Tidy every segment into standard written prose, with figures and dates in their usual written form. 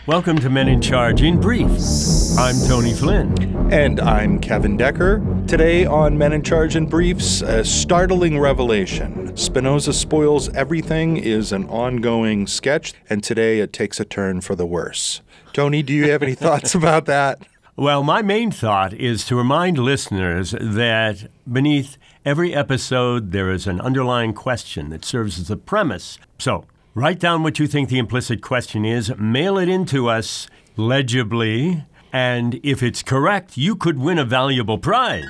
Welcome to Men in Charge in Brief. I'm Tony Flynn. And I'm Kevin Decker. Today on Men in Charge in Briefs, a startling revelation. Spinoza Spoils Everything is an ongoing sketch, and today it takes a turn for the worse. Tony, do you have any thoughts about that? Well, my main thought is to remind listeners that beneath every episode there is an underlying question that serves as a premise. So, write down what you think the implicit question is, mail it in to us legibly, and if it's correct, you could win a valuable prize.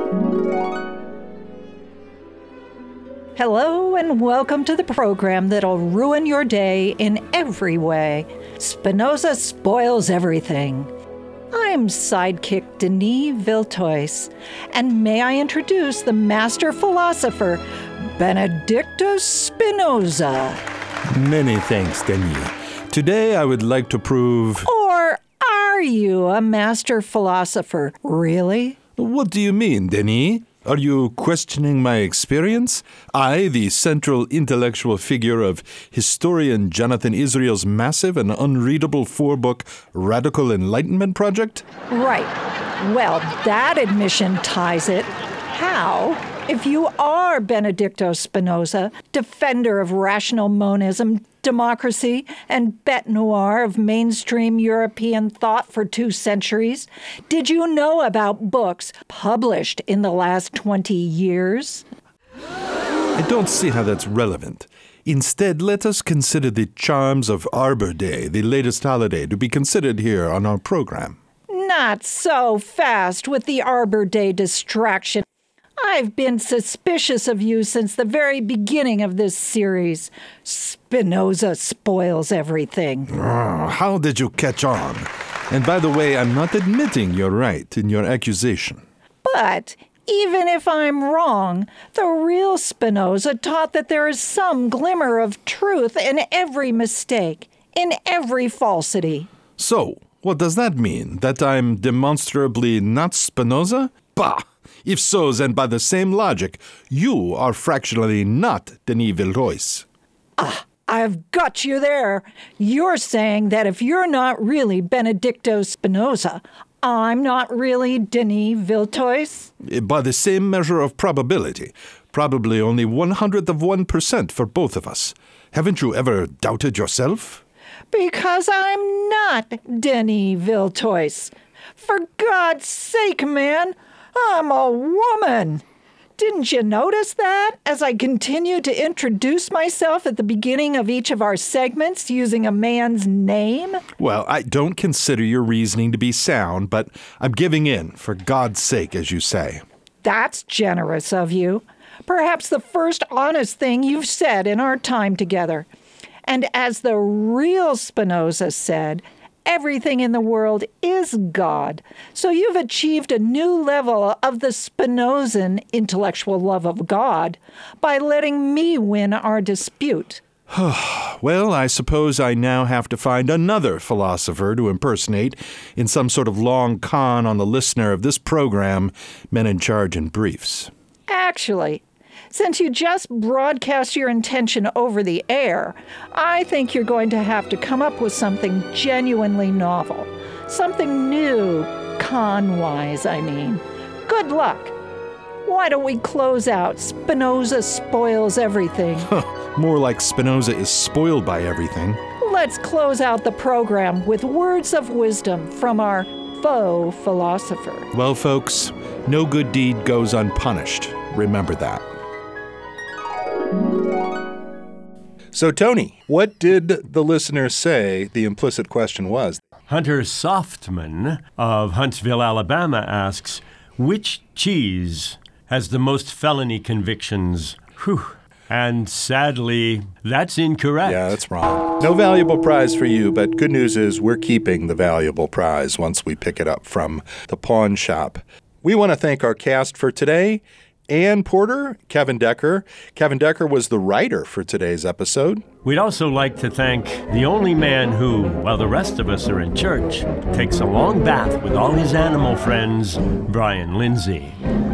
Hello and welcome to the program that'll ruin your day in every way. Spinoza Spoils Everything. I'm sidekick Denis Viltois, and may I introduce the master philosopher, Benedictus Spinoza. Many thanks, Denis. Today I would like to prove... Or are you a master philosopher, really? What do you mean, Denis? Are you questioning my experience? I, the central intellectual figure of historian Jonathan Israel's massive and unreadable four-book Radical Enlightenment Project? Right. Well, that admission ties it. How? If you are Benedictus Spinoza, defender of rational monism, democracy, and bête noire of mainstream European thought for 2 centuries, did you know about books published in the last 20 years? I don't see how that's relevant. Instead, let us consider the charms of Arbor Day, the latest holiday, to be considered here on our program. Not so fast with the Arbor Day distraction. I've been suspicious of you since the very beginning of this series. Spinoza Spoils Everything. How did you catch on? And by the way, I'm not admitting you're right in your accusation. But even if I'm wrong, the real Spinoza taught that there is some glimmer of truth in every mistake, in every falsity. So, what does that mean? That I'm demonstrably not Spinoza? Bah! If so, then by the same logic, you are fractionally not Denis Viltois. I've got you there. You're saying that if you're not really Benedictus Spinoza, I'm not really Denis Viltois? By the same measure of probability. Probably only 100% for both of us. Haven't you ever doubted yourself? Because I'm not Denis Viltois. For God's sake, man, I'm a woman. Didn't you notice that as I continue to introduce myself at the beginning of each of our segments using a man's name? Well, I don't consider your reasoning to be sound, but I'm giving in, for God's sake, as you say. That's generous of you. Perhaps the first honest thing you've said in our time together. And as the real Spinoza said, everything in the world is God. So you've achieved a new level of the Spinozan intellectual love of God by letting me win our dispute. Well, I suppose I now have to find another philosopher to impersonate in some sort of long con on the listener of this program, Men in Charge in Briefs. Actually, since you just broadcast your intention over the air, I think you're going to have to come up with something genuinely novel. Something new, con-wise, I mean. Good luck. Why don't we close out Spinoza Spoils Everything? More like Spinoza is spoiled by everything. Let's close out the program with words of wisdom from our faux philosopher. Well, folks, no good deed goes unpunished. Remember that. So, Tony, what did the listener say the implicit question was? Hunter Softman of Huntsville, Alabama asks, which cheese has the most felony convictions? Whew. And sadly, that's incorrect. Yeah, that's wrong. No valuable prize for you, but good news is we're keeping the valuable prize once we pick it up from the pawn shop. We want to thank our cast for today. Ann Porter, Kevin Decker. Kevin Decker was the writer for today's episode. We'd also like to thank the only man who, while the rest of us are in church, takes a long bath with all his animal friends, Brian Lindsay.